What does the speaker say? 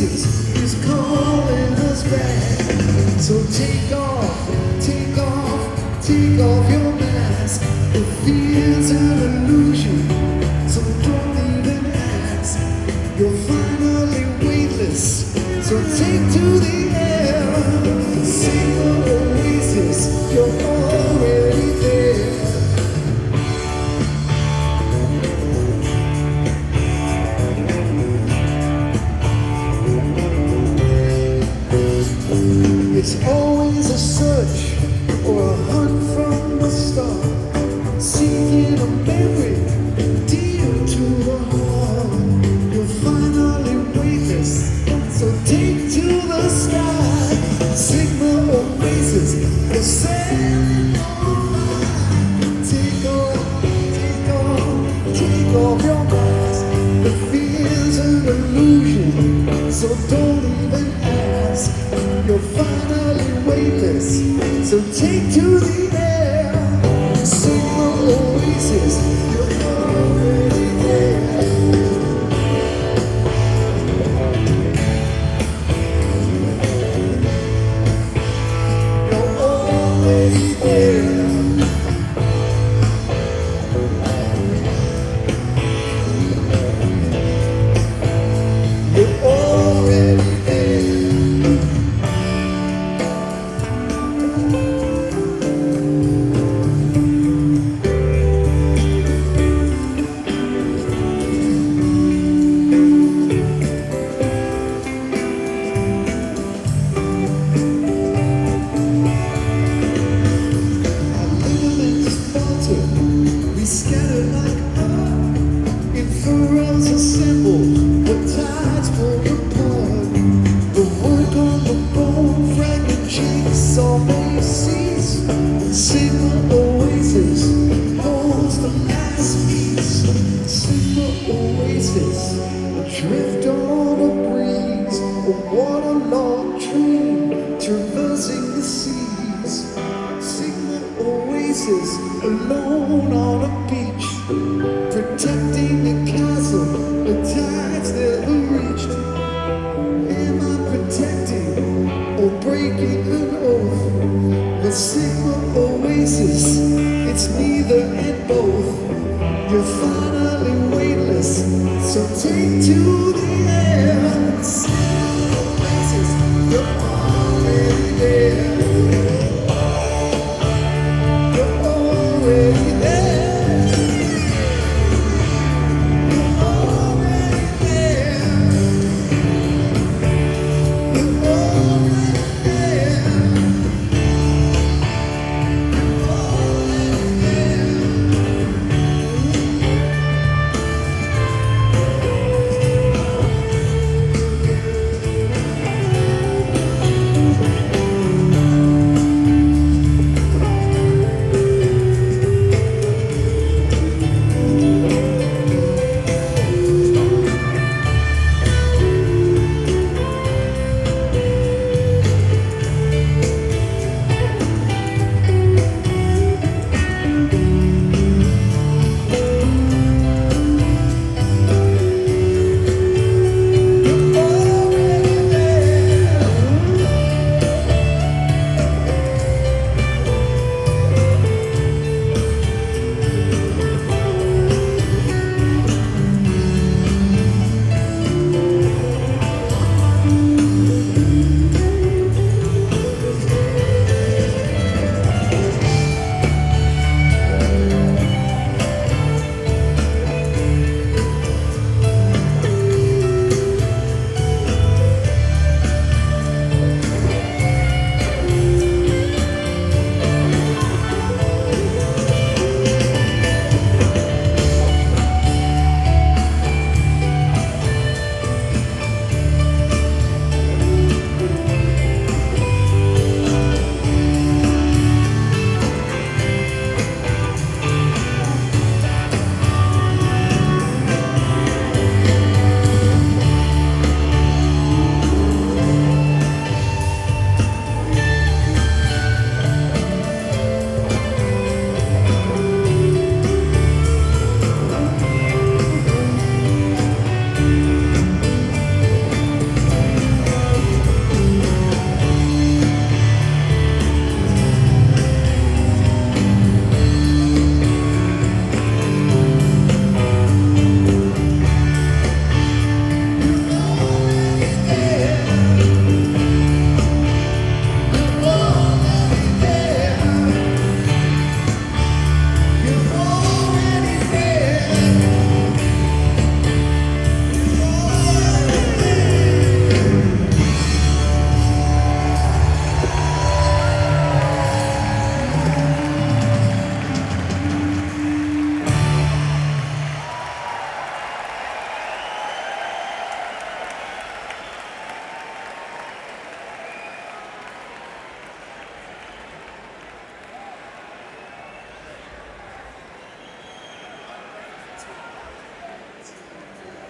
oasis is calling us back. So take off, take off, take off your mask. The fear's an illusion, so don't even ask. You're finally weightless, so take to the air. Sing the oasis, you're already there. It's always a search or a hunt from the start, seeking a memory dear to the heart. You're finally weightless, so take to the sky. Sing the oasis, you're sailing on. Take off, take off, take off your mask. The fear's an illusion, so don't even ask. You're finally weightless, so take to the air. Sing the oasis, you're already there. You're already there. You're already there. We scatter like art, in furrows assembled, the tides pull apart. The work on the bone, fragment jigsaw may cease. Sing the oasis holds the last piece. Sing the oasis, adrift on a breeze, a waterlogged train traversing the seas. Sing the oasis, alone on a beach, protecting the castle the tides never reached. Am I protecting or breaking an oath? The Sigma oasis, it's neither and both. You're finally weightless, so take to the air.